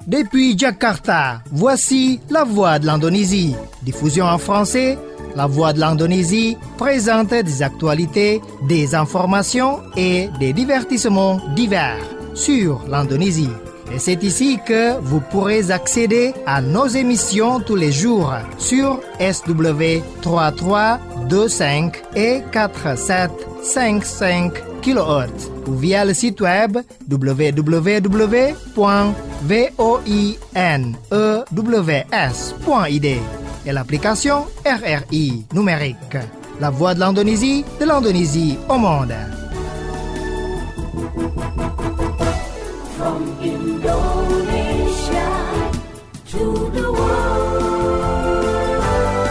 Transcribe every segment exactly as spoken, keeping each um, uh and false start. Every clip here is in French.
Depuis Jakarta, voici La Voix de l'Indonésie. Diffusion en français, La Voix de l'Indonésie présente des actualités, des informations et des divertissements divers sur l'Indonésie. Et c'est ici que vous pourrez accéder à nos émissions tous les jours sur S W trois trois deux cinq et quatre sept cinq cinq kilohertz ou via le site web w w w point voinws point i d et l'application R R I numérique. La Voix de l'Indonésie, de l'Indonésie au monde. From Indonesia to the world.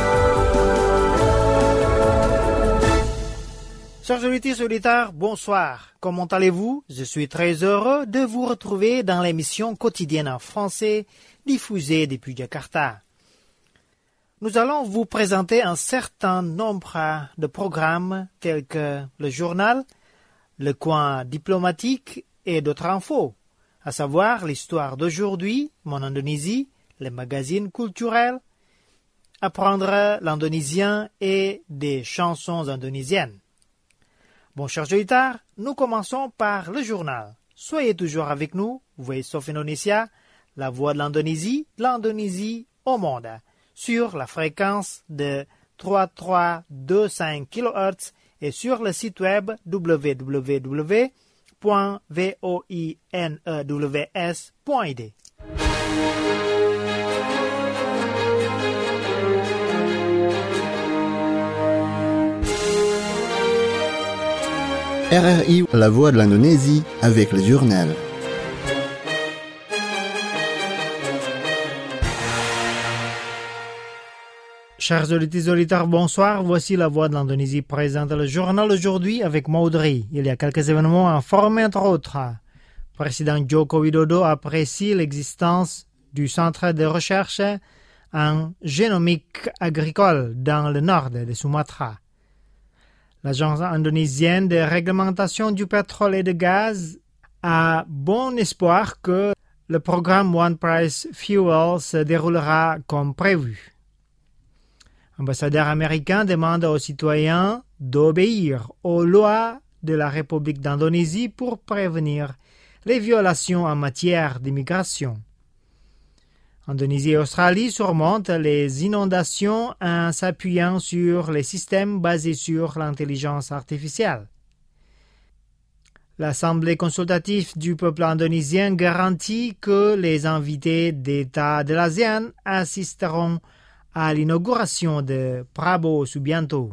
Chers auditeurs et auditeurs, bonsoir. Comment allez-vous? Je suis très heureux de vous retrouver dans l'émission quotidienne en français diffusée depuis Jakarta. Nous allons vous présenter un certain nombre de programmes tels que le journal, le coin diplomatique et d'autres infos, à savoir l'histoire d'aujourd'hui, mon Indonésie, les magazines culturels, apprendre l'indonésien et des chansons indonésiennes. Bon, chers auditeurs, nous commençons par le journal. Soyez toujours avec nous, Voice of Indonesia, la voix de l'Indonésie, l'Indonésie au monde, sur la fréquence de trois trois deux cinq kilohertz et sur le site web w w w point voinws point i d. R R I, la voix de l'Indonésie, avec le journal. Chers auditeurs et auditeurs, bonsoir. Voici La Voix de l'Indonésie présente le journal aujourd'hui avec Maudry. Il y a quelques événements informés entre autres. Président Joko Widodo apprécie l'existence du centre de recherche en génomique agricole dans le nord de Sumatra. L'agence indonésienne de réglementation du pétrole et du gaz a bon espoir que le programme One Price Fuel se déroulera comme prévu. L'ambassadeur américain demande aux citoyens d'obéir aux lois de la République d'Indonésie pour prévenir les violations en matière d'immigration. Indonésie et Australie surmontent les inondations en s'appuyant sur les systèmes basés sur l'intelligence artificielle. L'Assemblée consultative du peuple indonésien garantit que les invités d'État de l'ASEAN assisteront à l'inauguration de Prabowo Subianto.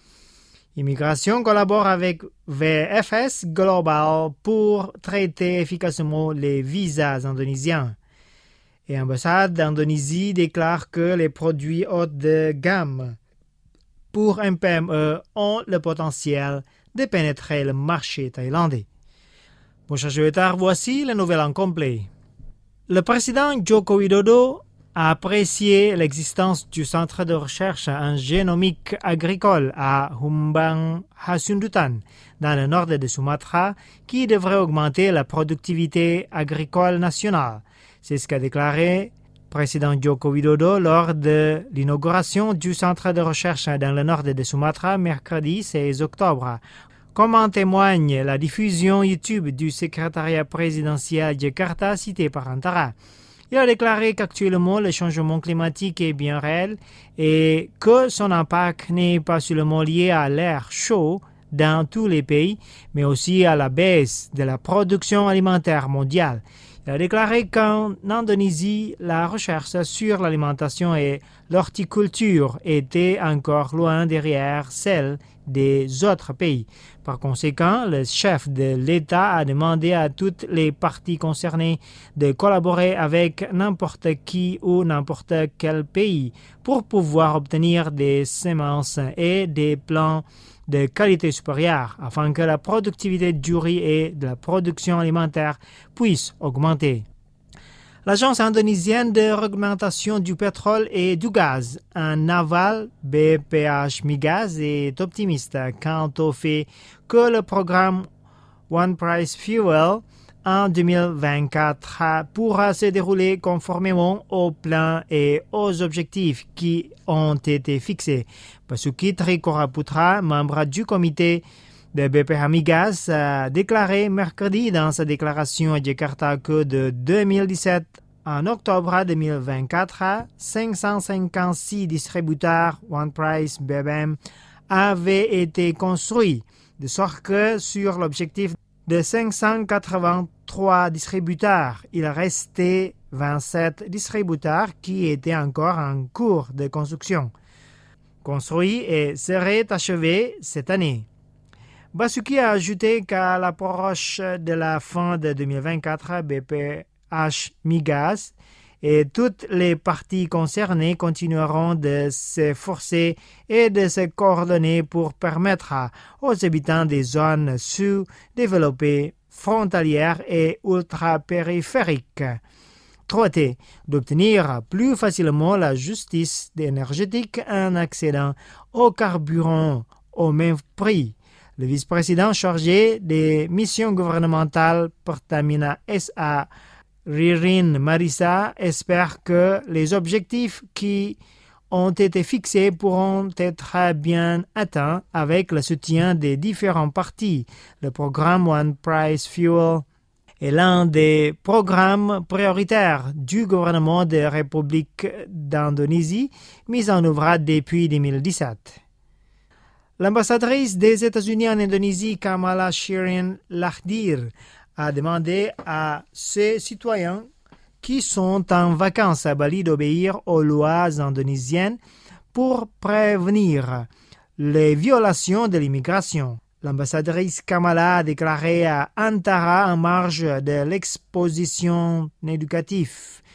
Immigration collabore avec V F S Global pour traiter efficacement les visas indonésiens. Et l'ambassade d'Indonésie déclare que les produits haut de gamme pour un P M E ont le potentiel de pénétrer le marché thaïlandais. Bon, chers auditeurs, voici les nouvelles en complet. Le président Joko Widodo a apprécié l'existence du centre de recherche en génomique agricole à Humbang Hasundutan, dans le nord de Sumatra, qui devrait augmenter la productivité agricole nationale. C'est ce qu'a déclaré le président Joko Widodo lors de l'inauguration du centre de recherche dans le nord de Sumatra mercredi seize octobre. Comme en témoigne la diffusion YouTube du secrétariat présidentiel Jakarta cité par Antara. Il a déclaré qu'actuellement le changement climatique est bien réel et que son impact n'est pas seulement lié à l'air chaud dans tous les pays, mais aussi à la baisse de la production alimentaire mondiale. Il a déclaré qu'en Indonésie, la recherche sur l'alimentation et l'horticulture était encore loin derrière celle des autres pays. Par conséquent, le chef de l'État a demandé à toutes les parties concernées de collaborer avec n'importe qui ou n'importe quel pays pour pouvoir obtenir des semences et des plants de qualité supérieure afin que la productivité du riz et de la production alimentaire puisse augmenter. L'Agence indonésienne de réglementation du pétrole et du gaz, en aval, B P H Migas, est optimiste quant au fait que le programme One Price Fuel en deux mille vingt-quatre pourra se dérouler conformément aux plans et aux objectifs qui ont été fixés. Basuki Trikoraputra, membre du comité de B P Migas, a déclaré mercredi dans sa déclaration à Jakarta que de deux mille dix-sept en octobre deux mille vingt-quatre, cinq cent cinquante-six distributeurs One Price B B M avaient été construits, de sorte que sur l'objectif de cinq cent quatre-vingt-trois distributeurs, il restait vingt-sept distributeurs qui étaient encore en cours de construction, construits et seraient achevés cette année. Basuki a ajouté qu'à l'approche de la fin de deux mille vingt-quatre, B P H Migas et toutes les parties concernées continueront de s'efforcer et de se coordonner pour permettre aux habitants des zones sous-développées, frontalières et ultra-périphériques trois T d'obtenir plus facilement la justice énergétique en accédant au carburant au même prix. Le vice-président chargé des missions gouvernementales Pertamina S A, Ririn Marisa, espère que les objectifs qui ont été fixés pourront être bien atteints avec le soutien des différents partis. Le programme One Price Fuel est l'un des programmes prioritaires du gouvernement de la République d'Indonésie, mis en œuvre depuis deux mille dix-sept. L'ambassadrice des États-Unis en Indonésie, Kamala Shirin Lahdir, a demandé à ses citoyens qui sont en vacances à Bali d'obéir aux lois indonésiennes pour prévenir les violations de l'immigration. L'ambassadrice Kamala a déclaré à Antara en marge de l'exposition éducative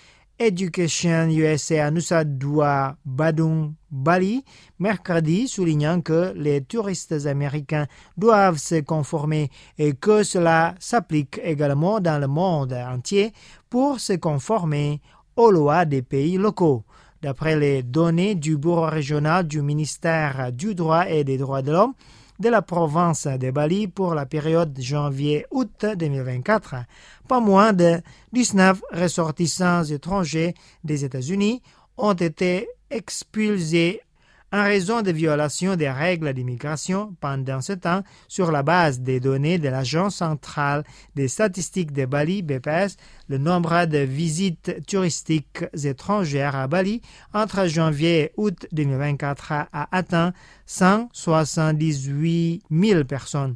Education U S A à Nusa Dua, Badung, Bali, mercredi, soulignant que les touristes américains doivent se conformer et que cela s'applique également dans le monde entier pour se conformer aux lois des pays locaux. D'après les données du Bureau régional du ministère du droit et des droits de l'homme de la province de Bali pour la période janvier-août deux mille vingt-quatre, pas moins de dix-neuf ressortissants étrangers des États-Unis ont été expulsés en raison de violations des règles d'immigration pendant ce temps sur la base des données de l'Agence centrale des statistiques de Bali, B P S. Le nombre de visites touristiques étrangères à Bali entre janvier et août deux mille vingt-quatre a atteint cent soixante-dix-huit mille personnes,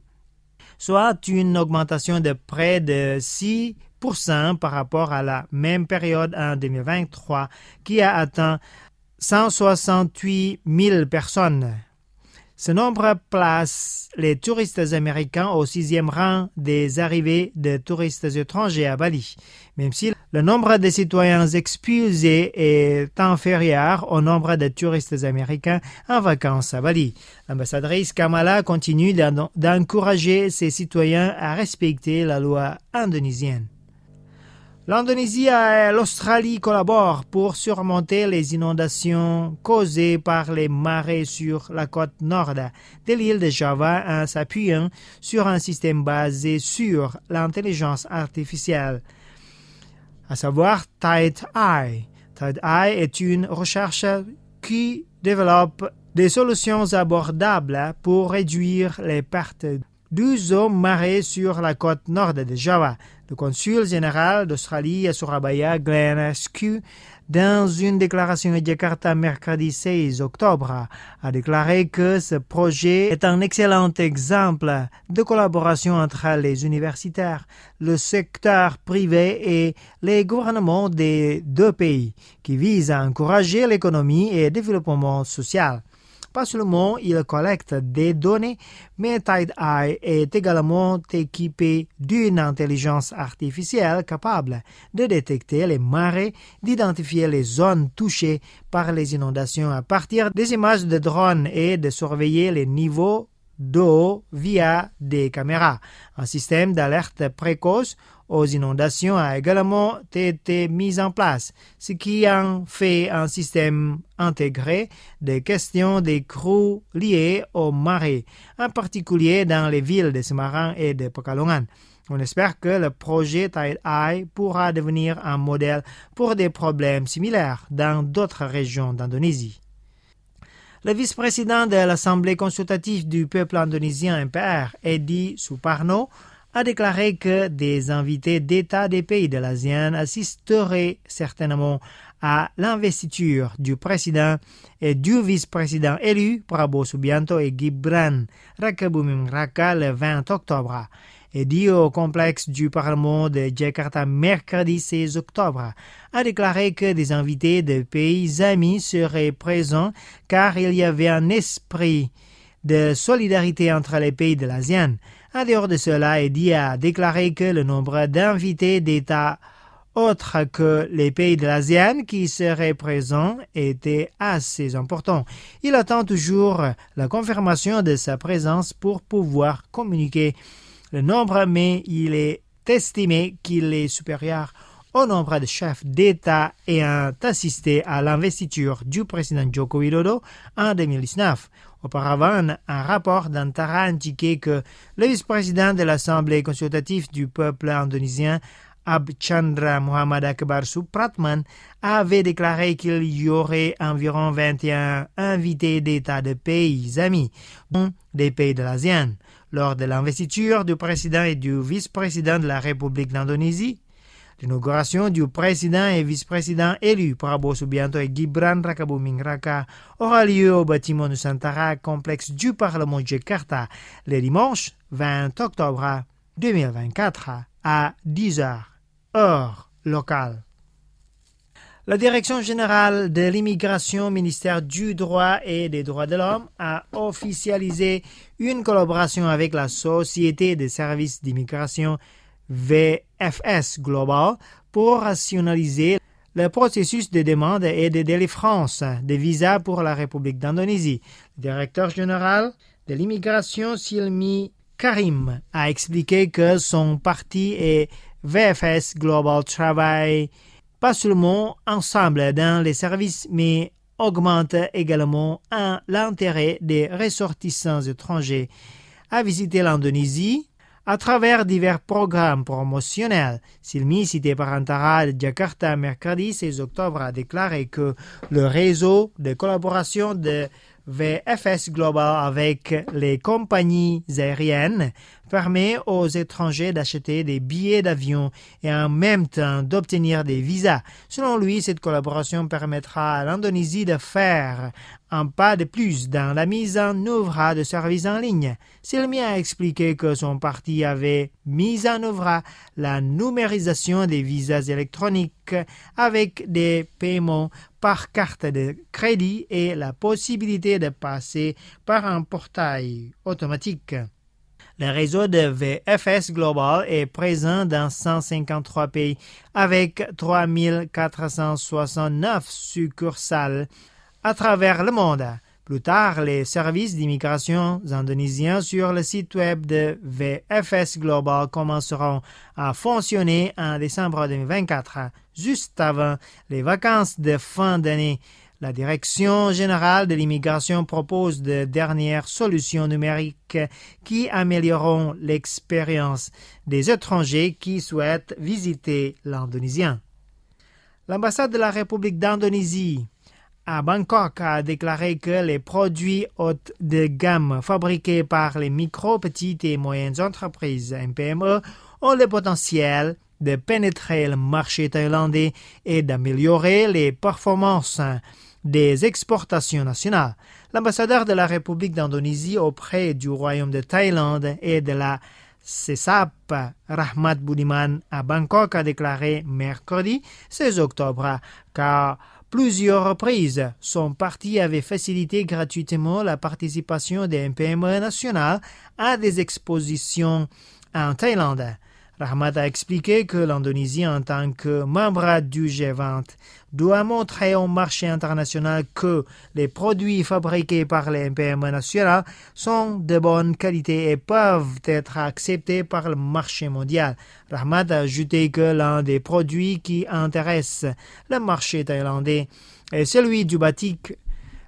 soit une augmentation de près de six pour cent par rapport à la même période en deux mille vingt-trois qui a atteint cent soixante-huit mille personnes. Ce nombre place les touristes américains au sixième rang des arrivées de touristes étrangers à Bali, même si le nombre de citoyens expulsés est inférieur au nombre de touristes américains en vacances à Bali. L'ambassadrice Kamala continue d'encourager ses citoyens à respecter la loi indonésienne. L'Indonésie et l'Australie collaborent pour surmonter les inondations causées par les marées sur la côte nord de l'île de Java en s'appuyant sur un système basé sur l'intelligence artificielle, à savoir TideEye. TideEye est une recherche qui développe des solutions abordables pour réduire les pertes d'eau aux marées sur la côte nord de Java. Le consul général d'Australie à Surabaya, Glenn Askew, dans une déclaration à Jakarta mercredi seize octobre, a déclaré que ce projet est un excellent exemple de collaboration entre les universitaires, le secteur privé et les gouvernements des deux pays, qui vise à encourager l'économie et le développement social. Pas seulement il collecte des données, mais TideEye est également équipé d'une intelligence artificielle capable de détecter les marées, d'identifier les zones touchées par les inondations à partir des images de drones et de surveiller les niveaux d'eau via des caméras. Un système d'alerte précoce aux inondations a également été mis en place, ce qui en fait un système intégré de questions des crues liées aux marées, en particulier dans les villes de Semarang et de Pekalongan. On espère que le projet Tide-Eye pourra devenir un modèle pour des problèmes similaires dans d'autres régions d'Indonésie. Le vice-président de l'Assemblée consultative du peuple indonésien M P R, Edi Suparno, a déclaré que des invités d'État des pays de l'ASEAN assisteraient certainement à l'investiture du président et du vice-président élu Prabowo Subianto et Gibran Rakabuming Raka le vingt octobre. Et dit au complexe du Parlement de Jakarta mercredi seize octobre, a déclaré que des invités de pays amis seraient présents car il y avait un esprit de solidarité entre les pays de l'ASEAN. En dehors de cela, Edi a déclaré que le nombre d'invités d'États autres que les pays de l'ASEAN qui seraient présents était assez important. Il attend toujours la confirmation de sa présence pour pouvoir communiquer le nombre, mais il est estimé qu'il est supérieur au nombre de chefs d'État ayant assisté à l'investiture du président Joko Widodo en deux mille dix-neuf. Auparavant, un rapport d'Antara indiquait que le vice-président de l'Assemblée consultative du peuple indonésien, Abchandra Muhammad Akbar Supratman, avait déclaré qu'il y aurait environ vingt et un invités d'État de pays amis, dont des pays de l'ASEAN. Lors de l'investiture du président et du vice-président de la République d'Indonésie, l'inauguration du président et vice-président élus Prabowo Subianto et Gibran Rakabuming Raka aura lieu au bâtiment Nusantara, complexe du Parlement de Jakarta, le dimanche vingt octobre deux mille vingt-quatre à dix heures, heure locale. La Direction générale de l'immigration, ministère du droit et des droits de l'homme, a officialisé une collaboration avec la Société de services d'immigration V F S Global pour rationaliser le processus de demande et de délivrance de visas pour la République d'Indonésie. Le directeur général de l'immigration, Silmi Karim, a expliqué que son parti et V F S Global travaillent pas seulement ensemble dans les services, mais augmente également un, l'intérêt des ressortissants étrangers à visiter l'Indonésie à travers divers programmes promotionnels. Silmi, cité par Antara de Jakarta mercredi seize octobre, a déclaré que le réseau de collaboration de V F S Global avec les compagnies aériennes permet aux étrangers d'acheter des billets d'avion et en même temps d'obtenir des visas. Selon lui, cette collaboration permettra à l'Indonésie de faire un pas de plus dans la mise en œuvre de services en ligne. Silmi a expliqué que son parti avait mis en œuvre la numérisation des visas électroniques avec des paiements par carte de crédit et la possibilité de passer par un portail automatique. Le réseau de V F S Global est présent dans cent cinquante-trois pays avec trois mille quatre cent soixante-neuf succursales à travers le monde. Plus tard, les services d'immigration indonésiens sur le site web de V F S Global commenceront à fonctionner en décembre deux mille vingt-quatre, juste avant les vacances de fin d'année. La Direction générale de l'immigration propose de dernières solutions numériques qui amélioreront l'expérience des étrangers qui souhaitent visiter l'Indonésien. L'ambassade de la République d'Indonésie à Bangkok a déclaré que les produits haut de gamme fabriqués par les micro, petites et moyennes entreprises M P M E ont le potentiel de pénétrer le marché thaïlandais et d'améliorer les performances des exportations nationales. L'ambassadeur de la République d'Indonésie auprès du Royaume de Thaïlande et de la C E S A P, Rahmat Budiman, à Bangkok, a déclaré mercredi seize octobre qu'à plusieurs reprises, son parti avait facilité gratuitement la participation des M P M E nationales à des expositions en Thaïlande. Rahmat a expliqué que l'Indonésie, en tant que membre du G vingt, doit montrer au marché international que les produits fabriqués par les M P M E nationales sont de bonne qualité et peuvent être acceptés par le marché mondial. Rahmat a ajouté que l'un des produits qui intéresse le marché thaïlandais est celui du batik,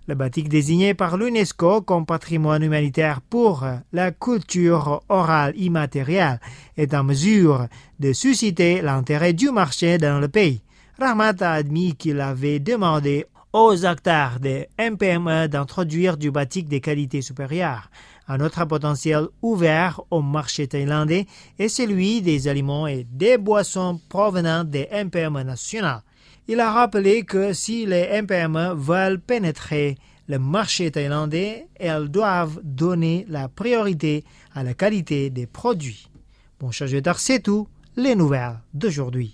Le batik désigné par l'UNESCO comme patrimoine humanitaire pour la culture orale immatérielle est en mesure de susciter l'intérêt du marché dans le pays. Rahmat a admis qu'il avait demandé aux acteurs de M P M E d'introduire du batik de qualité supérieure. Un autre potentiel ouvert au marché thaïlandais est celui des aliments et des boissons provenant des M P M E nationales. Il a rappelé que si les M P M E veulent pénétrer le marché thaïlandais, elles doivent donner la priorité à la qualité des produits. Bon, chers auditeurs, c'est tout, les nouvelles d'aujourd'hui.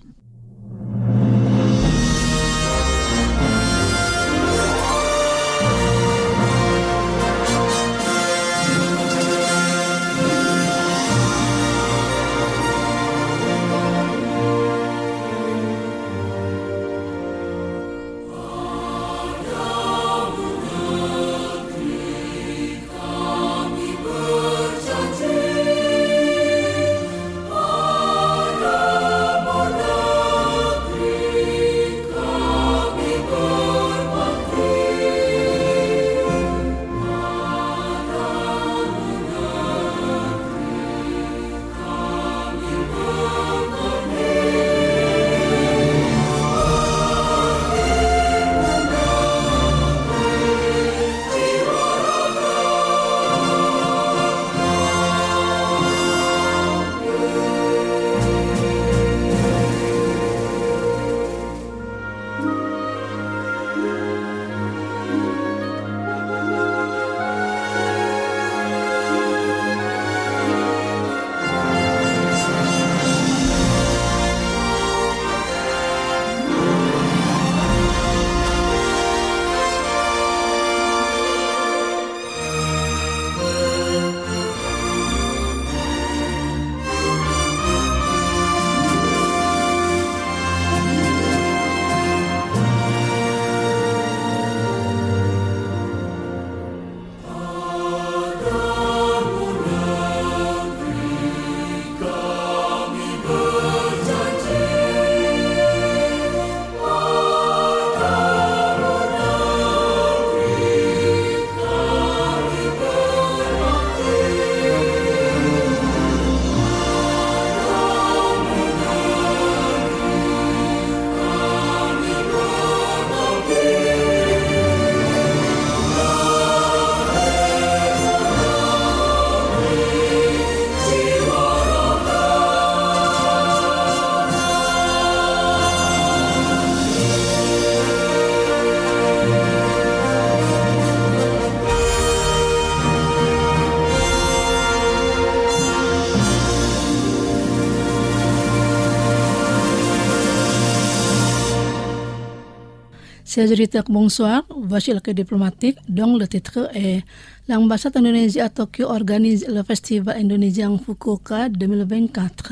Chers auditeurs, bonsoir. Voici le Quai diplomatique dont le titre est l'ambassade d'Indonésie à Tokyo organise le festival indonésien Fukuoka deux mille vingt-quatre.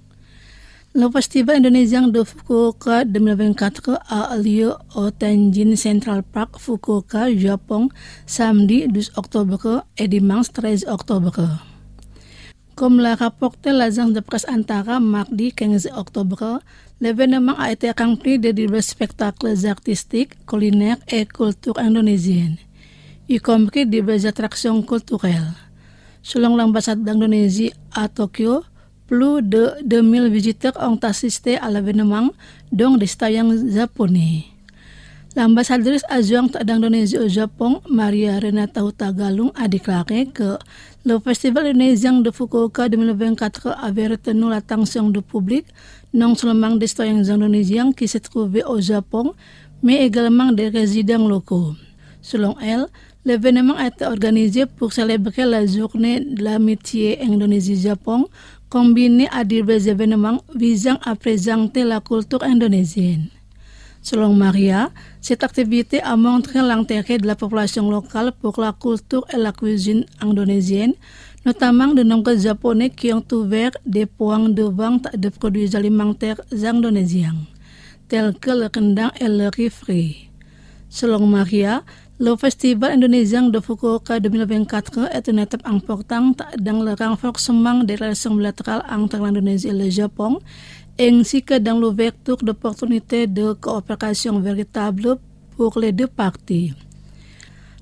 Le festival indonésien de Fukuoka deux mille vingt-quatre a lieu au Tenjin Central Park, Fukuoka, Japon, samedi douze octobre et dimanche treize octobre. Comme l'a rapporté l'agence de presse Antara mardi quinze octobre, l'événement a été rempli de divers spectacles artistiques, culinaires et culture indonésienne, y compris diverses attractions culturelles. Selon l'ambassade d'Indonésie à Tokyo, plus de deux mille visiteurs ont assisté à l'événement, dont des citoyens japonais. L'ambassadrice adjointe d'Indonésie au Japon, Maria Renata Hutagalung, a déclaré que le festival indonésien de Fukuoka deux mille vingt-quatre avait retenu l'attention du public, non seulement des citoyens indonésiens qui se trouvaient au Japon, mais également des résidents locaux. Selon elle, l'événement a été organisé pour célébrer la journée de l'amitié Indonésie-Japon, combinée à divers événements visant à présenter la culture indonésienne. Selon Maria, cette activité a montré l'intérêt de la population locale pour la culture et la cuisine indonésienne, notamment de nombreux Japonais qui ont ouvert des points de vente de produits alimentaires indonésiens, tels que le rendang et le riz frit. Selon Maria, le festival indonésien de Fukuoka deux mille vingt-quatre est une étape importante dans le renforcement des relations bilatérales entre l'Indonésie et le Japon, ainsi que dans l'ouverture d'opportunités de coopération véritables pour les deux parties.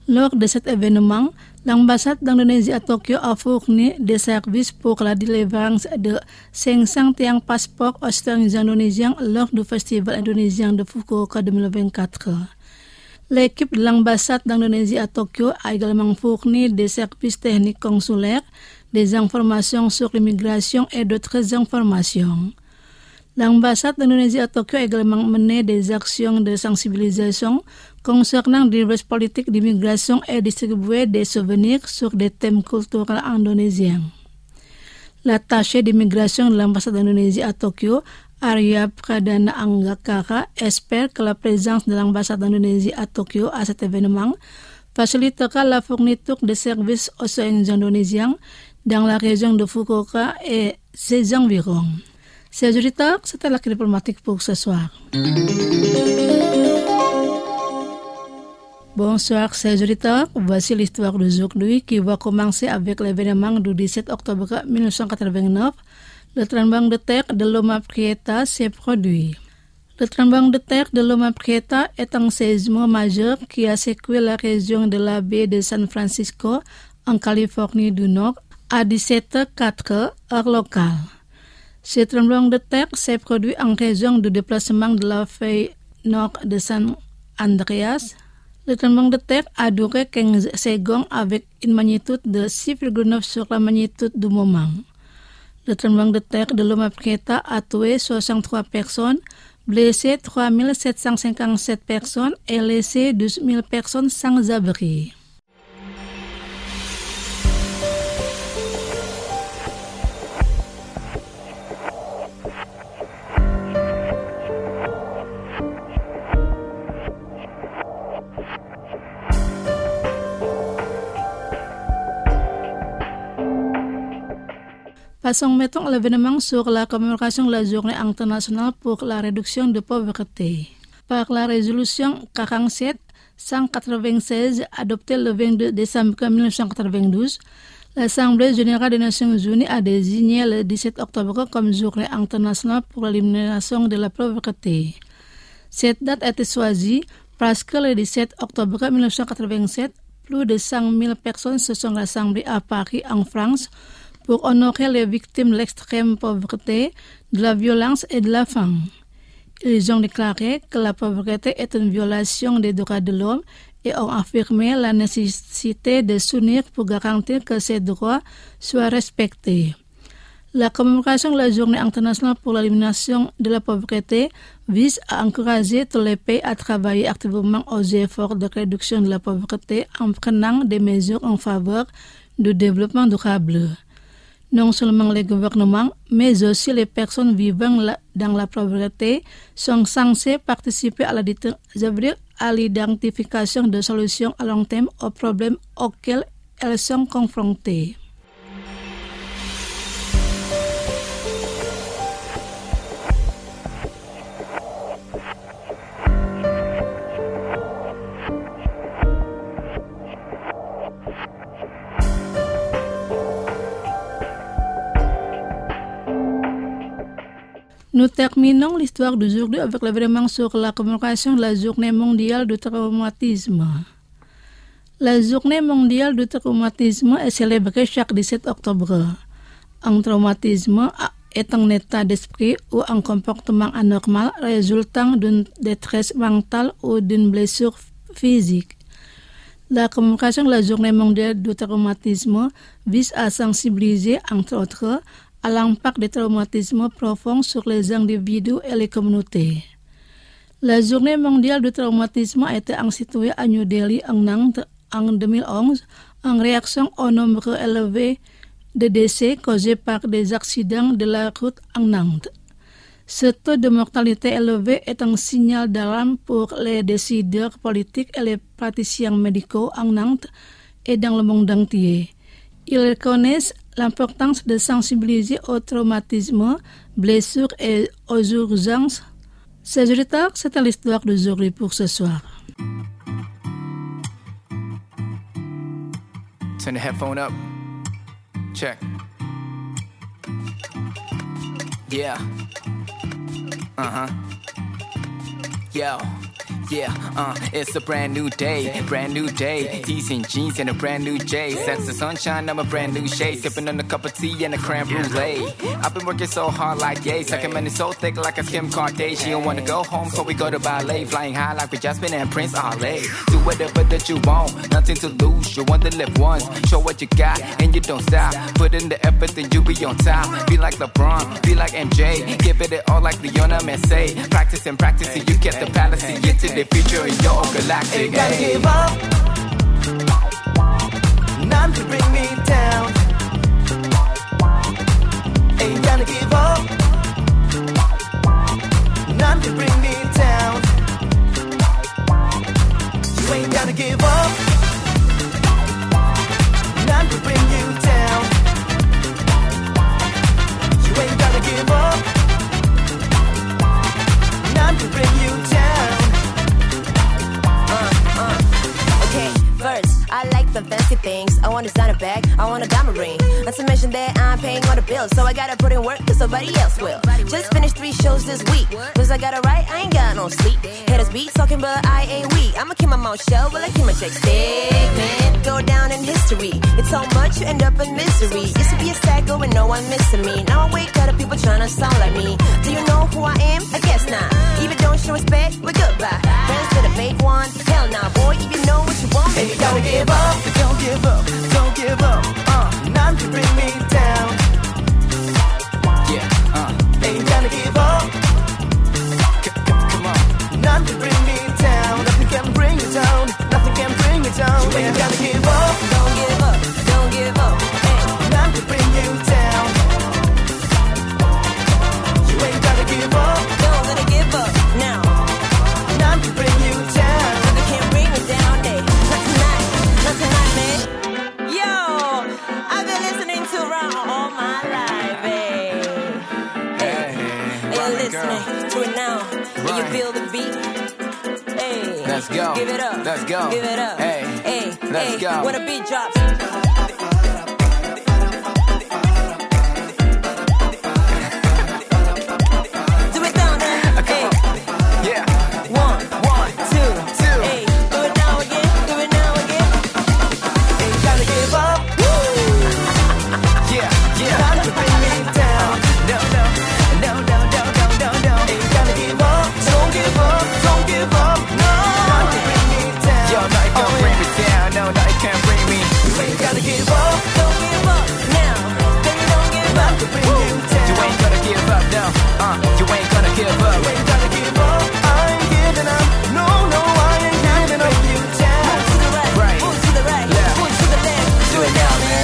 Lors de cet événement, l'ambassade d'Indonésie à Tokyo a fourni des services pour la délivrance de cinq cent un passeports aux citoyens indonésiens lors du Festival indonésien de Fukuoka deux mille vingt-quatre. L'équipe de l'ambassade d'Indonésie à Tokyo a également fourni des services techniques consulaires, des informations sur l'immigration et d'autres informations. L'ambassade d'Indonésie à Tokyo a également mené des actions de sensibilisation concernant diverses politiques d'immigration et distribué des souvenirs sur des thèmes culturels indonésiens. L'attaché d'immigration de l'ambassade d'Indonésie à Tokyo, Arya Pradana Anggakara, espère que la présence de l'ambassade d'Indonésie à Tokyo à cet événement facilitera la fourniture de services aux citoyens indonésiens dans la région de Fukuoka et ses environs. Chers auditeurs, c'était la diplomatique pour ce soir. Bonsoir, chers auditeurs. Voici l'histoire d'aujourd'hui qui va commencer avec l'événement du dix-sept octobre mille neuf cent quatre-vingt-neuf. Le tremblement de terre de Loma Prieta s'est produit. Le tremblement de terre de Loma Prieta est un séisme majeur qui a secoué la région de la baie de San Francisco en Californie du Nord à dix-sept heures quatre heure locale. Ce tremblement de terre s'est produit en raison du déplacement de la feuille nord de San Andreas. Le tremblement de terre a duré quinze secondes avec une magnitude de six virgule neuf sur la magnitude du moment. Le tremblement de terre de Loma Prieta a tué soixante-trois personnes, blessé trois mille sept cent cinquante-sept personnes et laissé douze mille personnes sans abri. Passons maintenant à l'événement sur la commémoration de la Journée internationale pour la réduction de pauvreté. Par la résolution quarante-sept cent quatre-vingt-seize adoptée le vingt-deux décembre mille neuf cent quatre-vingt-douze, l'Assemblée générale des Nations unies a désigné le dix-sept octobre comme Journée internationale pour l'élimination de la pauvreté. Cette date a été choisie parce que le dix-sept octobre mille neuf cent quatre-vingt-sept, plus de cent mille personnes se sont rassemblées à Paris, en France, pour honorer les victimes de l'extrême pauvreté, de la violence et de la faim. Ils ont déclaré que la pauvreté est une violation des droits de l'homme et ont affirmé la nécessité de s'unir pour garantir que ces droits soient respectés. La commémoration de la Journée internationale pour l'élimination de la pauvreté vise à encourager tous les pays à travailler activement aux efforts de réduction de la pauvreté en prenant des mesures en faveur du développement durable. Non seulement les gouvernements, mais aussi les personnes vivant la, dans la pauvreté sont censées participer à, la, à l'identification de solutions à long terme aux problèmes auxquels elles sont confrontées. Nous terminons l'histoire d'aujourd'hui avec l'événement sur la commémoration de la Journée mondiale du traumatisme. La Journée mondiale du traumatisme est célébrée chaque dix-sept octobre. Un traumatisme est un état d'esprit ou un comportement anormal résultant d'une détresse mentale ou d'une blessure physique. La commémoration de la Journée mondiale du traumatisme vise à sensibiliser, entre autres, à l'impact des traumatismes profonds sur les individus et les communautés. La Journée mondiale du traumatisme a été instituée à New Delhi en Inde en deux mille onze en réaction au nombre élevé de décès causés par des accidents de la route en Inde. Ce taux de mortalité élevé est un signal d'alarme pour les décideurs politiques et les praticiens médicaux en Inde et dans le monde entier. Ils reconnaissent l'importance de sensibiliser au traumatisme, blessures et aux urgences. Chers auditeurs, c'était l'histoire d'aujourd'hui pour ce soir. Turn the headphone up. Check. Yeah. Uh-huh. Yo. Yeah, uh, it's a brand new day, brand new day. T's and jeans and a brand new J. Sense the sunshine, I'm a brand new shade. Sipping on a cup of tea and a creme brulee. I've been working so hard like yay. Sucking money so thick like a Kim Kardashian. Wanna go home, so we go to ballet. Flying high like we Jasmine and Prince Ale. Do whatever that you want, nothing to lose. You want to live once, show what you got, and you don't stop. Put in the effort, then you be on top. Be like LeBron, be like M J. Give it all like Lionel Messi. Practice and practice till you get the palace. See it to the future in your own galactic. Ain't gotta give up. None to bring me down. Ain't gonna give up. None to bring me down. You ain't gonna give up. None to bring you down. You ain't gonna give up. None to bring you down. Uh, uh. Okay, first, I like the fancy things. I want a designer bag, I want a diamond ring. Not to mention that I'm paying all the bills, so I gotta put in work cause somebody else will. Just finished three shows this week, cause I gotta write, I ain't got no sleep. Haters be talking but I ain't weak. I'ma keep my mouth shut while I keep my check stick, man. Go down in history, it's so much you end up in misery. Used to be a psycho and no one missing me. Now I wake up to people trying to sound like me. Do you know who I am? I guess not. Even don't show respect, we're goodbye. Friends to the fake one, hell nah, boy. If you know what you want, Hey, don't give up, don't give up, don't give up. Uh, none to bring me down. Yeah, uh, Ain't gonna give up. c- c- come on. None to bring me down. Nothing can bring you down. Nothing can bring you down. You ain't gonna give up. don't give up, don't give up. Hey. None to bring you down. You ain't gonna give up. Don't let it give up now. None to bring you down. Nothing can bring me down, eh? Not tonight, not tonight, man. Yo, I've been listening to Ron all my life, eh? Hey, Hey, you're Ryan, listening girl. to it now. And you Right. feel the beat. Hey, Let's go. Give it up. Let's go. Give it up. Hey, hey, let's hey. go. When the beat drops. Do it down there. Hey. Yeah, One, one, two, Two. Hey, do it now again, do it now again. Ain't gonna give up. yeah, yeah. None to bring me down. No, no, no, no, no, no, no, no. Ain't gonna give up. Don't give up. Don't give up. No. None to bring me down. Yo, no, it can't Oh, bring yeah. me down. No, no, it can't bring me. You ain't gonna give up. Don't give up now, baby, don't give None up. to bring you down. You ain't gonna give up, no. Uh, you ain't gonna give up. You ain't gonna give up. I ain't giving up. No, no, I ain't giving up. You down. Move to the right, Right. move to the right, Left. move to the left. Do it now, man.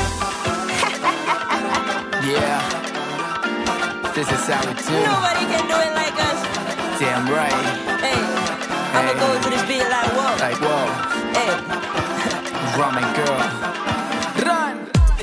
Yeah. This is how we do. Nobody can do it like us. Damn right. Hey, I'ma Hey. go to this beat like whoa. Like, whoa. Hey, Ramen girl. Run!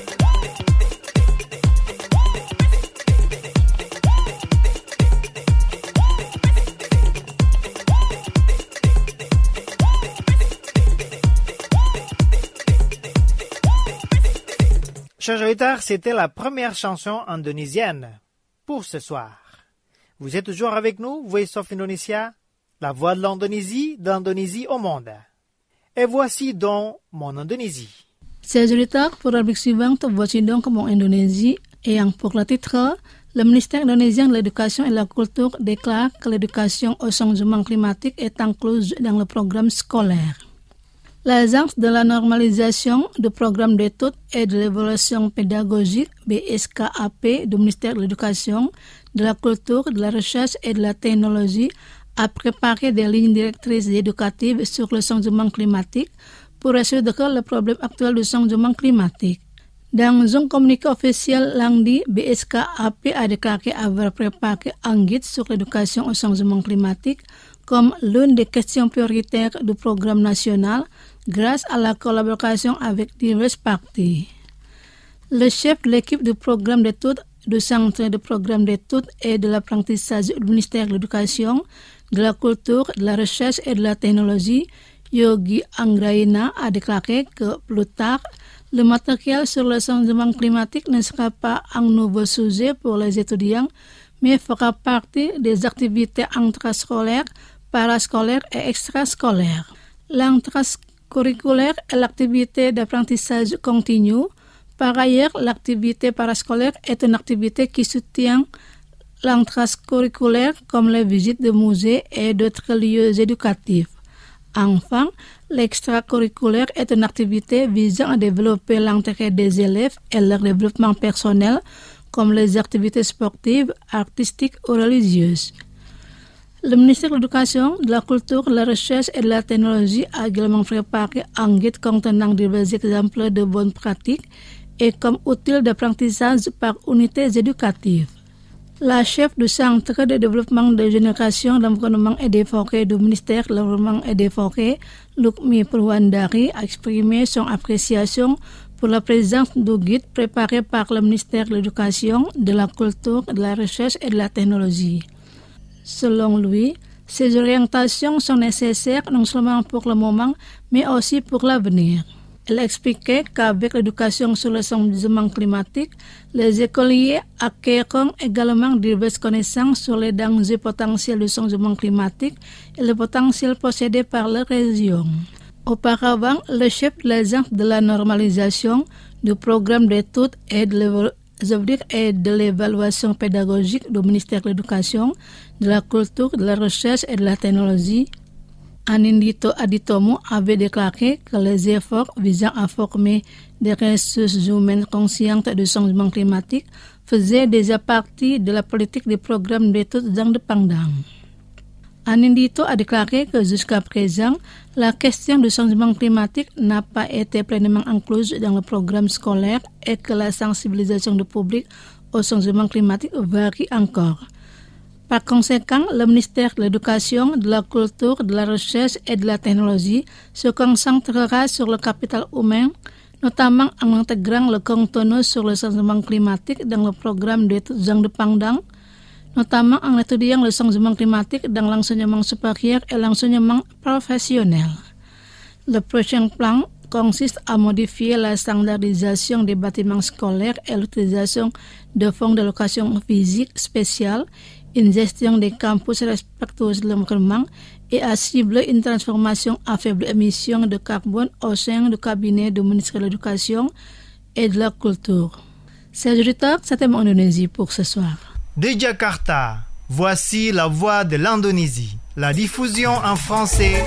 Chers auditeurs, c'était la première chanson indonésienne pour ce soir. Vous êtes toujours avec nous, Voice of Indonesia, la voix de l'Indonésie, d'Indonésie au monde. Et voici donc mon Indonésie. Chers auditeurs, pour la rubrique suivante, voici donc mon Indonésie, ayant pour le titre, le ministère indonésien de l'Éducation et de la Culture déclare que l'éducation au changement climatique est incluse dans le programme scolaire. L'Agence de la normalisation du programme d'études et de l'évaluation pédagogique, B S K A P, du ministère de l'Éducation, de la Culture, de la Recherche et de la Technologie, a préparé des lignes directrices éducatives sur le changement climatique pour résoudre le problème actuel du changement climatique. Dans un communiqué officiel lundi, B S K A P a déclaré avoir préparé un guide sur l'éducation au changement climatique comme l'une des questions prioritaires du programme national grâce à la collaboration avec diverses parties. Le chef de l'équipe du programme d'études du Centre de programme d'études et de l'apprentissage du ministère de l'Éducation, de la Culture, de la Recherche et de la Technologie, Yogi Anggraina, a déclaré que plus tard, le matériel sur le changement climatique ne sera pas un nouveau sujet pour les étudiants, mais fera partie des activités intrascolaires parascolaire et extrascolaire. L'intrascurriculaire est l'activité d'apprentissage continu. Par ailleurs, l'activité parascolaire est une activité qui soutient l'intrascurriculaire comme les visites de musées et d'autres lieux éducatifs. Enfin, l'extracurriculaire est une activité visant à développer l'intérêt des élèves et leur développement personnel comme les activités sportives, artistiques ou religieuses. Le ministère de l'Éducation, de la Culture, de la Recherche et de la Technologie a également préparé un guide contenant divers exemples de bonnes pratiques et comme outil d'apprentissage par unités éducatives. La chef du Centre de développement de génération de l'environnement et des forêts du ministère de l'environnement et des forêts, Lukmi Purwandari, a exprimé son appréciation pour la présence du guide préparé par le ministère de l'Éducation, de la Culture, de la Recherche et de la Technologie. Selon lui, ces orientations sont nécessaires non seulement pour le moment, mais aussi pour l'avenir. Elle expliquait qu'avec l'éducation sur le changement climatique, les écoliers acquerront également diverses connaissances sur les dangers potentiels du changement climatique et le potentiel possédé par la région. Auparavant, le chef de l'agence de la normalisation du programme d'études et de et de l'évaluation pédagogique du ministère de l'Éducation, de la Culture, de la Recherche et de la Technologie, Anindito Aditomo avait déclaré que les efforts visant à former des ressources humaines conscientes du changement climatique faisaient déjà partie de la politique des programmes d'études indépendants. Anindito a déclaré que jusqu'à présent, la question du changement climatique n'a pas été pleinement incluse dans le programme scolaire et que la sensibilisation du public au changement climatique varie encore. Par conséquent, le ministère de l'Éducation, de la Culture, de la Recherche et de la Technologie se concentrera sur le capital humain, notamment en intégrant le contenu sur le changement climatique dans le programme d'études indépendants, notamment en étudiant le changement climatique dans l'enseignement supérieur et l'enseignement professionnel. Le prochain plan consiste à modifier la standardisation des bâtiments scolaires et l'utilisation de fonds d'allocation physique spéciale, une gestion des campus respectueuse de l'environnement et à cibler une transformation à faible émission de carbone au sein du cabinet du ministère de l'Éducation et de la Culture. C'est auditeurs, c'était mon Indonésie pour ce soir. De Jakarta, voici la voix de l'Indonésie. La diffusion en français.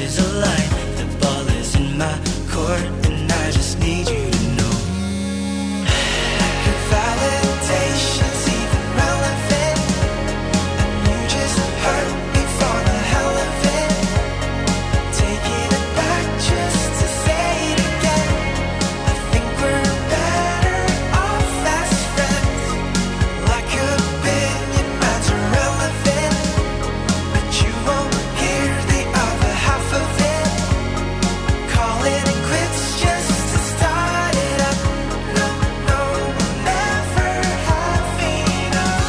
there's a light. The ball is in my court, and I just need you to know. Like your validation's even relevant, and you just hurt me for the hell of it. Taking it back just to say it again. I think we're better off as friends. Like opinion matters irrelevant, but you won't hear the other half of it. Call it a quits just to start it up. No, no, we'll never have enough.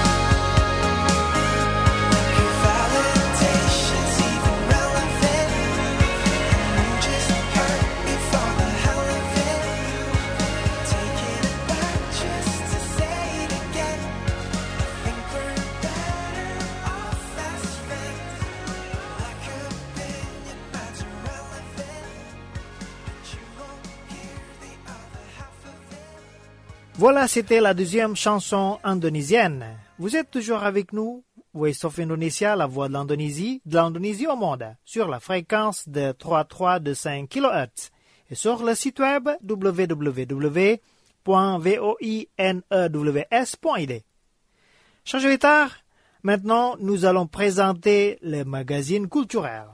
Like your validation's even relevant, and you just hurt me for the hell of it. Taking it back just to say it again. I think we're better off as friends. Like opinion matters irrelevant, but you won't hear the other half of it. Voilà, c'était la deuxième chanson indonésienne. Vous êtes toujours avec nous, Voice of Indonesia, la voix de l'Indonésie, de l'Indonésie au monde, sur la fréquence de trois virgule trois deux cinq kilohertz et sur le site web w w w point voinews point i d. Chers auditeurs, maintenant nous allons présenter le magazine culturel.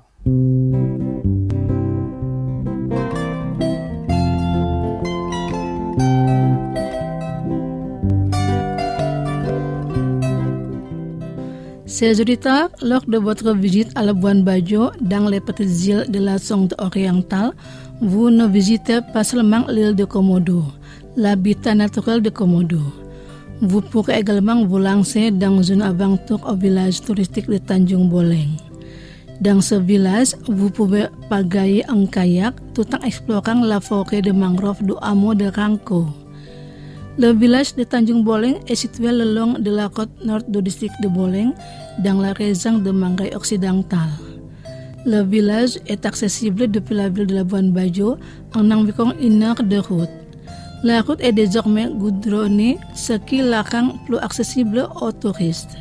Chers auditeurs, lors de votre visite à Labuan Bajo, dans les petites îles de la Sonde orientale, vous ne visitez pas seulement l'île de Komodo, l'habitat naturel de Komodo. Vous pourrez également vous lancer dans une aventure au village touristique de Tanjung Boleng. Dans ce village, vous pouvez pagayer en kayak tout en explorant la forêt de mangrove du hameau de Rangko. Le village de Tanjung Boleng est situé le long de la côte nord du district de Boleng, dans la région de Mangrai occidental. Le village est accessible depuis la ville de Labuan Bajo en environ une heure de route. La route est désormais goudronnée, ce qui la rend plus accessible aux touristes.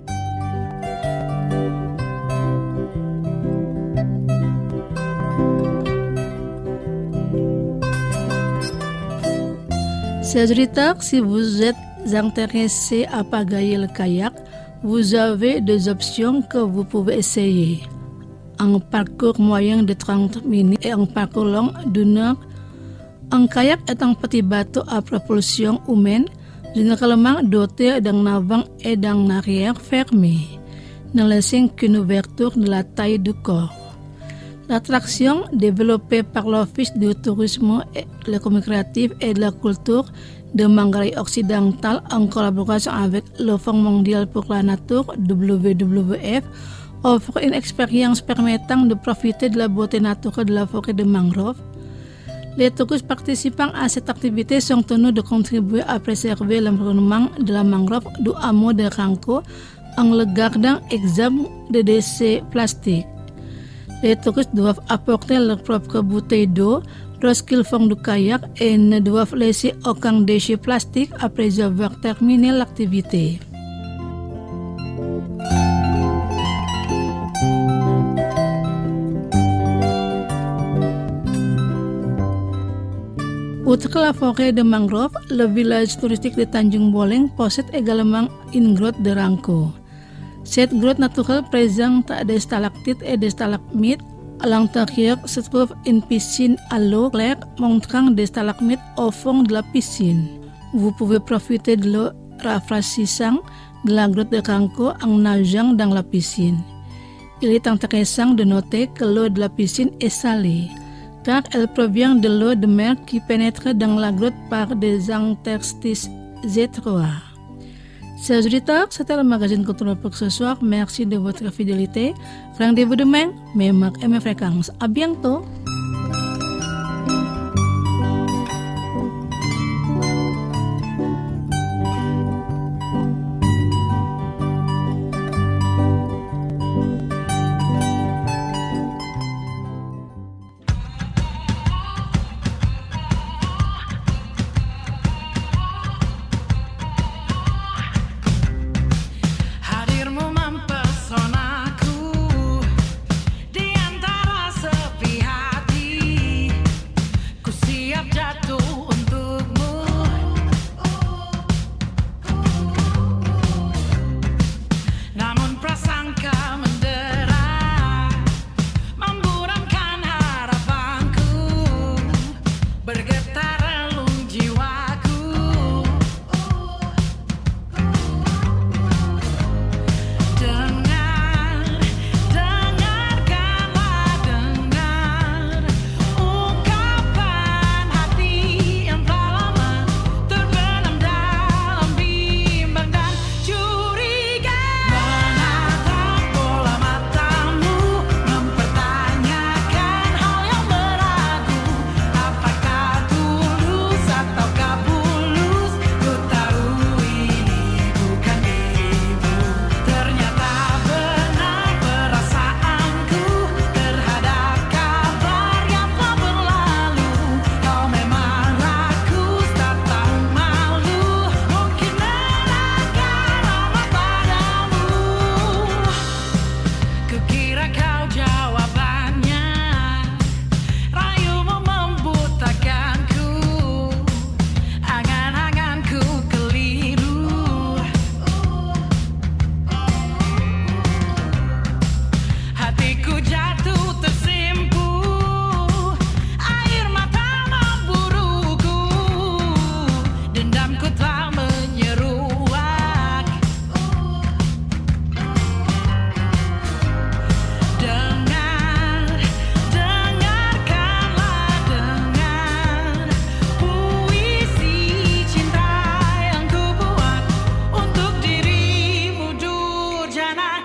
Chers auditeurs, si vous êtes intéressés à pagayer le kayak, vous avez deux options que vous pouvez essayer. Un parcours moyen de trente minutes et un parcours long d'une heure. Un kayak est un petit bateau à propulsion humaine, généralement doté d'un avant et d'un arrière fermé, ne laissant qu'une ouverture de la taille du corps. L'attraction, développée par l'Office du tourisme, de l'économie créative et de la culture de Mangrai occidental en collaboration avec le Fonds mondial pour la nature W W F, offre une expérience permettant de profiter de la beauté naturelle de la forêt de mangrove. Les touristes participant à cette activité sont tenus de contribuer à préserver l'environnement de la mangrove du hameau de Rangko en le gardant exempt de déchets plastiques. Les touristes doivent apporter leur propre bouteille d'eau lorsqu'ils font du kayak et ne doivent laisser aucun déchet plastique après avoir terminé l'activité. Outre la forêt de mangrove, le village touristique de Tanjung Boleng possède également une grotte de Rangko. Cette grotte naturelle présente des stalactites et des stalagmites. À l'intérieur se trouve une piscine à l'eau claire montrant des stalagmites au fond de la piscine. Vous pouvez profiter de l'eau rafraîchissante de la grotte de Rangko en nageant dans la piscine. Il est intéressant de noter que l'eau de la piscine est salée, car elle provient de l'eau de mer qui pénètre dans la grotte par des interstices étroits. Chers auditeurs, c'était le magazine culturel pour ce soir. Merci de votre fidélité. Rendez-vous demain, même heure et même fréquence. À bientôt. Hadirmu mempesonaku di antara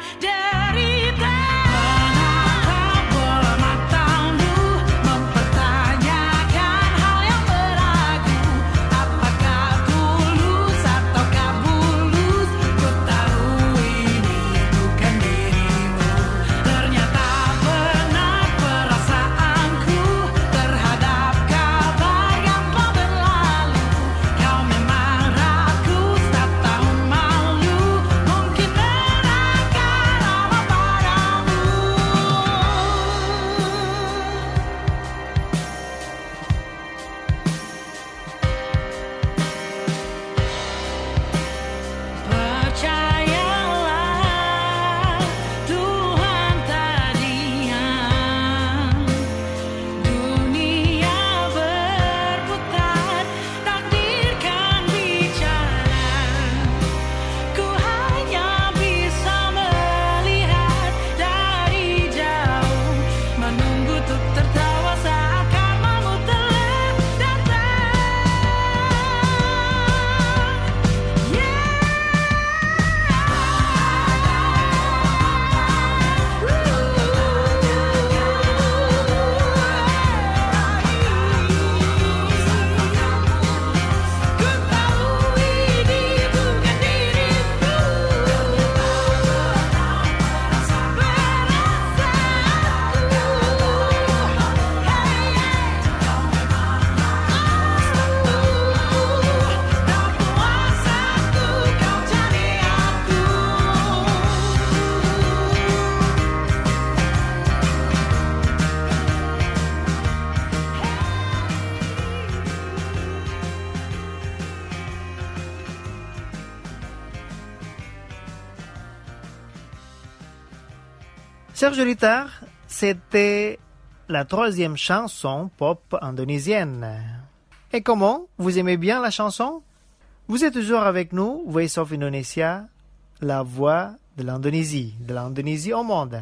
Serge Ritar, c'était la troisième chanson pop indonésienne. Et comment? Vous aimez bien la chanson? Vous êtes toujours avec nous, Voice of Indonesia, la voix de l'Indonésie, de l'Indonésie au monde.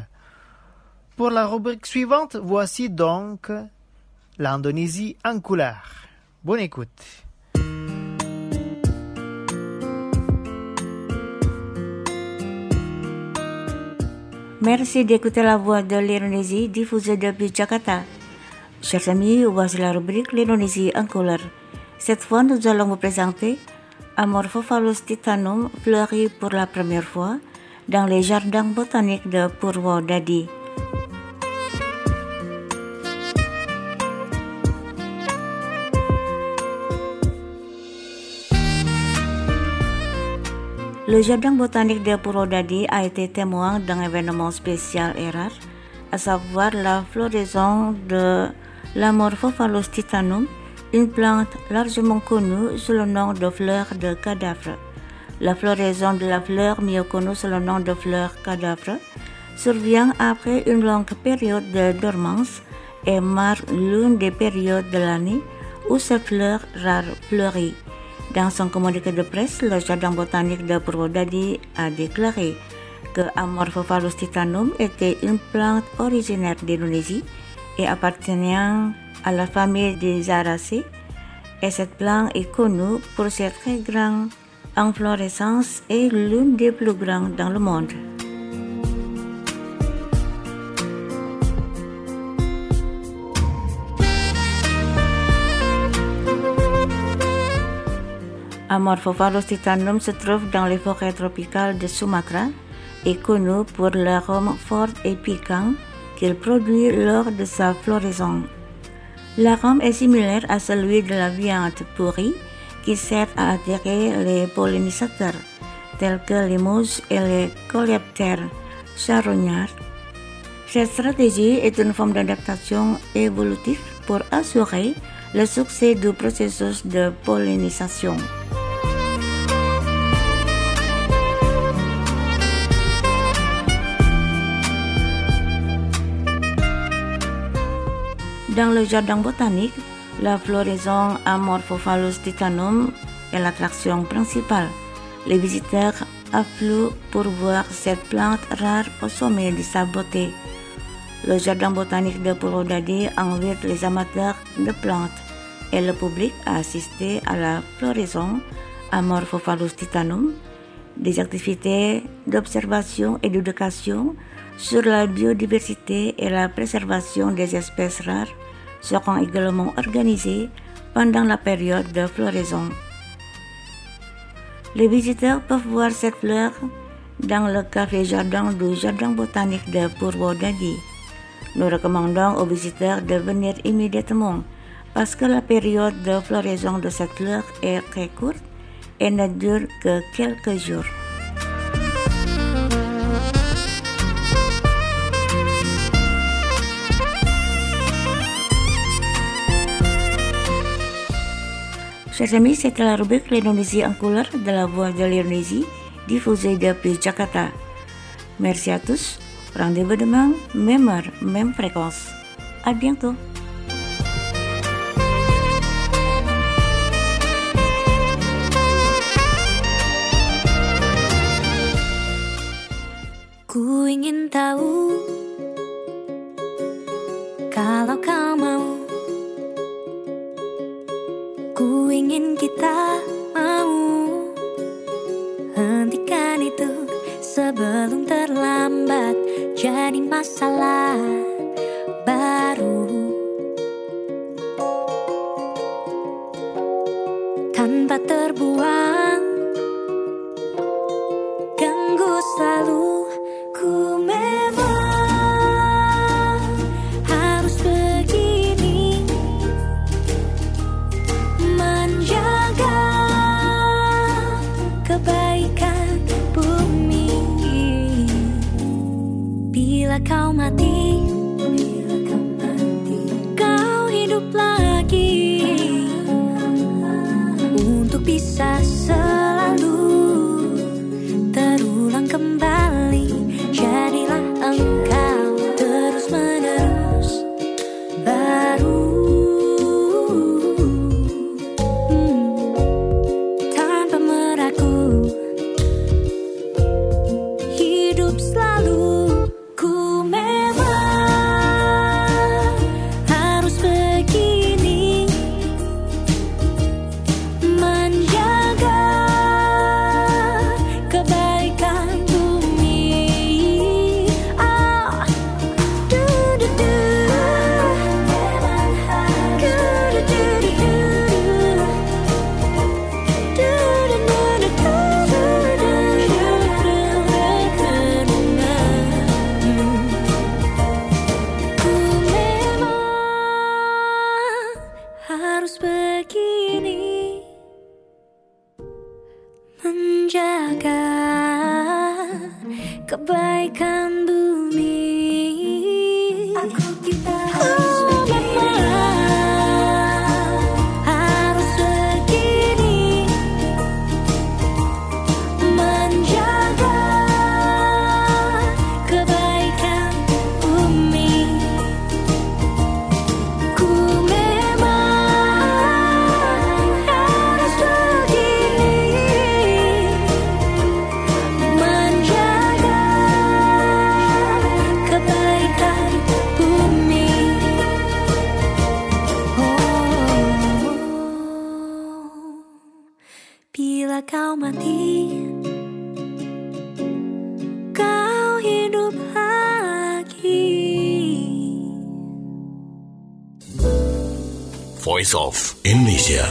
Pour la rubrique suivante, voici donc l'Indonésie en couleur. Bonne écoute. Merci d'écouter la voix de l'Indonésie diffusée depuis Jakarta. Chers amis, voici la rubrique l'Indonésie en couleur. Cette fois, nous allons vous présenter Amorphophallus titanum fleuri pour la première fois dans les jardins botaniques de Purwodadi. Le jardin botanique de Purwodadi a été témoin d'un événement spécial et rare, à savoir la floraison de l'Amorphophallus titanum, une plante largement connue sous le nom de fleur de cadavre. La floraison de la fleur, mieux connue sous le nom de fleur cadavre, survient après une longue période de dormance et marque l'une des périodes de l'année où cette fleur rare fleurit. Dans son communiqué de presse, le jardin botanique de Purwodadi a déclaré que Amorphophallus titanum était une plante originaire d'Indonésie et appartenant à la famille des Aracées, et cette plante est connue pour ses très grandes inflorescences et l'une des plus grandes dans le monde. Amorphophallus titanum se trouve dans les forêts tropicales de Sumatra et est connu pour l'arôme fort et piquant qu'il produit lors de sa floraison. L'arôme est similaire à celui de la viande pourrie qui sert à attirer les pollinisateurs tels que les mouches et les coléoptères charognards. Cette stratégie est une forme d'adaptation évolutive pour assurer le succès du processus de pollinisation. Dans le jardin botanique, la floraison Amorphophallus titanum est l'attraction principale. Les visiteurs affluent pour voir cette plante rare au sommet de sa beauté. Le jardin botanique de Purwodadi invite les amateurs de plantes et le public à assister à la floraison Amorphophallus titanum des activités d'observation et d'éducation sur la biodiversité et la préservation des espèces rares seront également organisées pendant la période de floraison. Les visiteurs peuvent voir cette fleur dans le café-jardin du Jardin botanique de Purwodadi. Nous recommandons aux visiteurs de venir immédiatement parce que la période de floraison de cette fleur est très courte et ne dure que quelques jours. Chers amis, c'était la rubrique l'Indonésie en couleur de la voix de l'Indonésie diffusée depuis Jakarta. Merci à tous. Rendez-vous demain, même heure, même fréquence. À bientôt. Ku ingin tahu kalau kau mau. Ku ingin kita mau hentikan itu sebelum terlambat jadi masalah baru. Tanpa terbuang ganggu selalu. Ku memang harus begini menjaga kebaikan bumi. Bila kau mati, bila kau mati, kau hidup lagi untuk bisa selalu terulang kembali. Jadilah engkau terus menerus baru. hmm. Tanpa meragu, hidup selalu. Ku memang harus begini menjaga kebaikan bumi. Ah, du du du, du du du du, du du du Ku memang harus begini menjaga kebaikan bumi. Aku kita harus harus begini menjaga kebaikan bumi. Ku memang harus begini menjaga kebaikan bumi. Oh, bila kau mati, kau hidup lagi. Voice of Indonesia.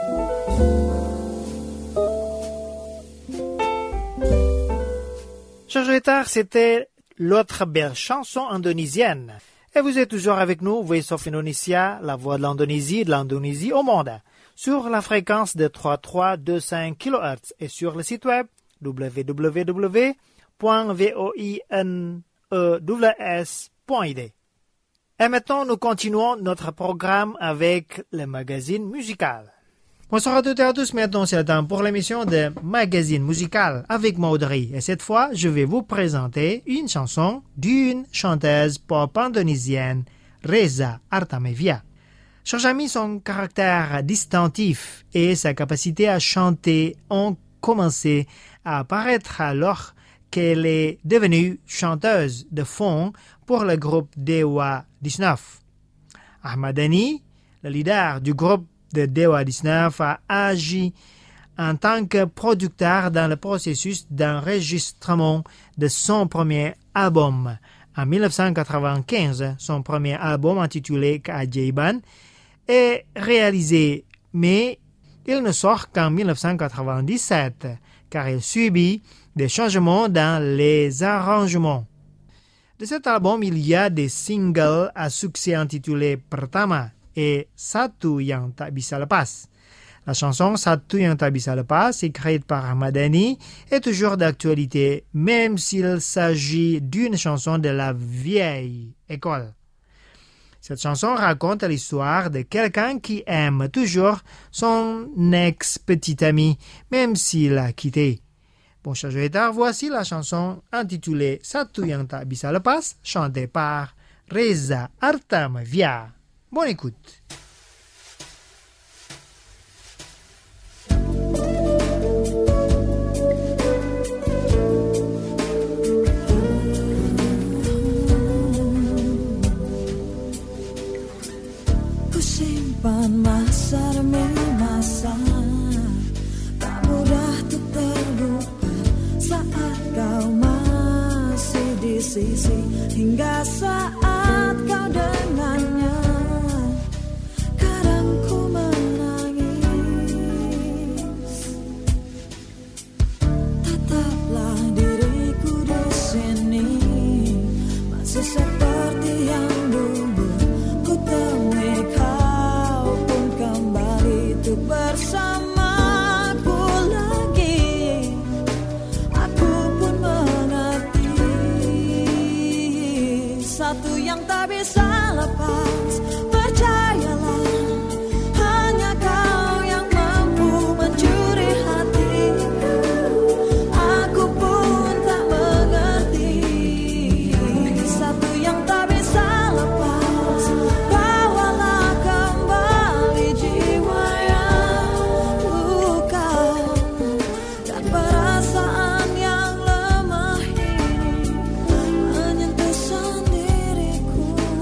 Chers auditeurs, c'était l'autre belle chanson indonésienne. Et vous êtes toujours avec nous, Voice of Indonesia, la voix de l'Indonésie, de l'Indonésie au monde, sur la fréquence de trois trois deux cinq kilohertz et sur le site web w w w point voinews point i d. Et maintenant, nous continuons notre programme avec le magazine musical. Bonsoir à toutes et à tous, maintenant c'est le temps pour l'émission de Magazine Musical avec Maudry. Et cette fois, je vais vous présenter une chanson d'une chanteuse pop indonésienne, Reza Artamevia. Chers amis, son caractère distinctif et sa capacité à chanter ont commencé à apparaître alors qu'elle est devenue chanteuse de fond pour le groupe Dewa dix-neuf. Ahmad Dhani, le leader du groupe de Dewa dix-neuf, a agi en tant que producteur dans le processus d'enregistrement de son premier album. En dix-neuf cent quatre-vingt-quinze, son premier album intitulé Keajaiban est réalisé, mais il ne sort qu'en dix-neuf cent quatre-vingt-dix-sept, car il subit des changements dans les arrangements. De cet album, il y a des singles à succès intitulés Pertama et Satu Yang Tak Bisa Lepas. La chanson Satu Yang Tak Bisa Lepas, écrite par Ahmad Dhani, est toujours d'actualité, même s'il s'agit d'une chanson de la vieille école. Cette chanson raconte l'histoire de quelqu'un qui aime toujours son ex-petit ami, même s'il l'a quitté. Bon, chers auditeurs, voici la chanson intitulée Satu Yang Tak Bisa Lepas, chantée par Reza Artamevia. Bonne écoute. Kusimpan masa demi masa, tak mudah untuk terlupa saat kau masih di sisi, hingga saat kau dengannya. Kadang ku menangis, tetaplah diriku di sini, masih seperti yang dulu ku temui kau pun kembali untuk bersamaku lagi. Aku pun mengerti satu yang tak bisa lepas. Percayalah, hanya kau yang mampu mencuri hatiku. Aku pun tak mengerti satu yang tak bisa lepas. Bawalah kembali jiwa yang luka dan perasaan yang lemah ini menyentuh sendiriku.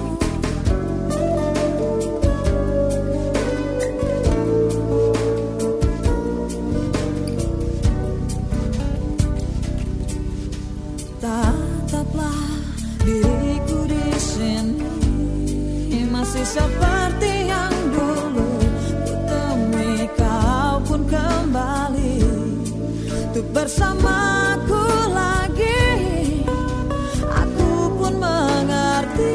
Tataplah diriku di sini, masih seperti yang dulu ku temui kau pun kembali untuk bersamaku lagi. Aku pun mengerti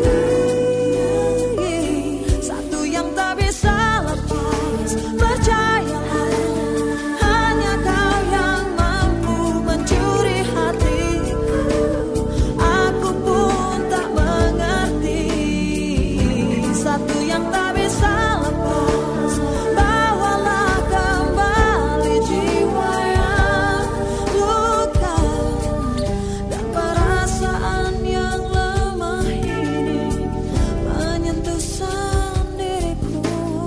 satu yang tak bisa lepas. Percayalah, hanya kau yang mampu mencuri hatiku. Aku pun tak mengerti satu yang tak bisa lepas. Bawalah kembali jiwa yang luka dan perasaan yang lemah ini menyentuh sendiriku.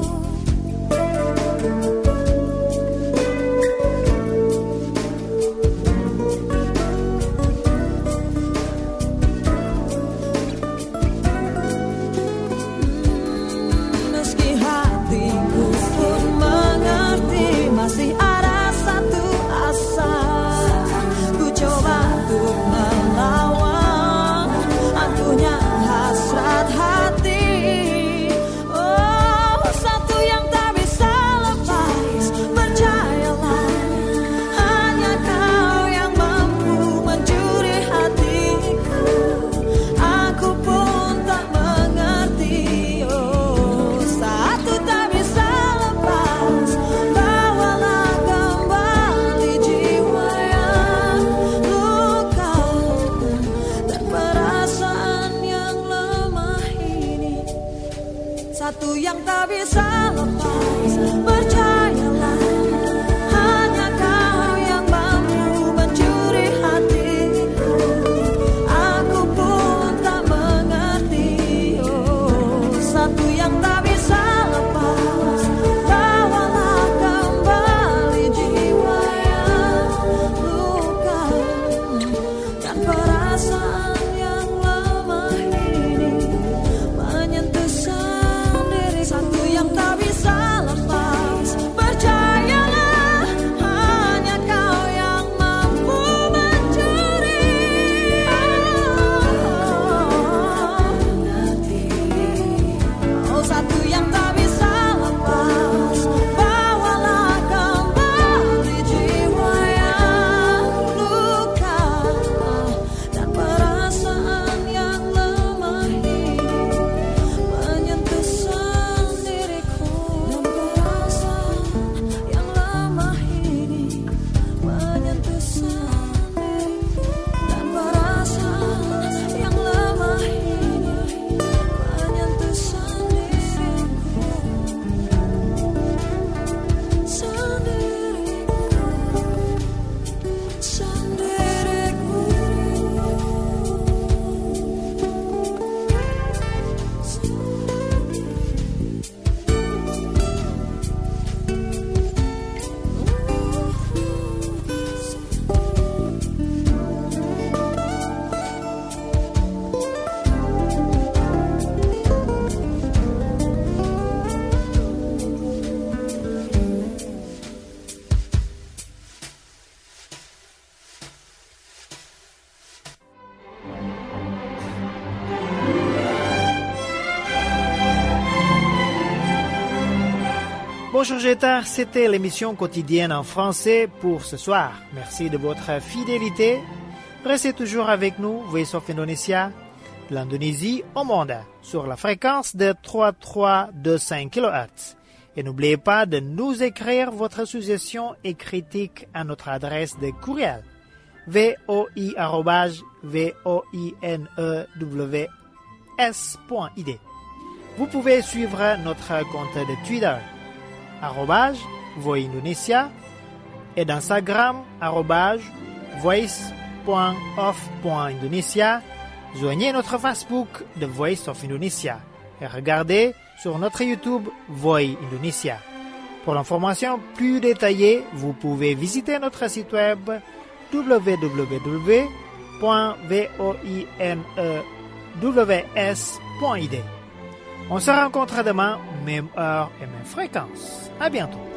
Meski hatiku pun mengerti, masih ada satu asa. Ku coba untuk melawan angkuhnya hasrat hati. Oh, satu yang tak bisa lepas. Percayalah, hanya kau yang mampu mencuri hatiku. Aku pun tak mengerti. Oh, satu tak bisa lepas. Bawalah kembali jiwa yang luka dan perasaan yang lemah ini, satu yang tak bisa lepas. Percayalah, hanya kau yang mampu mencuri hatiku. Aku pun tak mengerti. Oh, satu yang tak bisa lepas. Bawalah kembali jiwa yang luka dan perasaan yang lemah ini menyentuh sendiri. Satu yang tak bisa lepas. Bonjour Jetar, c'était l'émission quotidienne en français pour ce soir. Merci de votre fidélité. Restez toujours avec nous, Voice of Indonesia, de l'Indonésie au monde, sur la fréquence de trois virgule trois deux cinq kilohertz. Et n'oubliez pas de nous écrire votre suggestion et critique à notre adresse de courriel voi arobase voinews point I D. Vous pouvez suivre notre compte de Twitter arobase Voix Indonesia et d'Instagram arobase voice.of.indonesia. Joignez notre Facebook The Voice of Indonesia et regardez sur notre YouTube Voix Indonesia. Pour l'information plus détaillée, vous pouvez visiter notre site web w w w point voinews point I D. On se rencontre demain, même heure et même fréquence. À bientôt.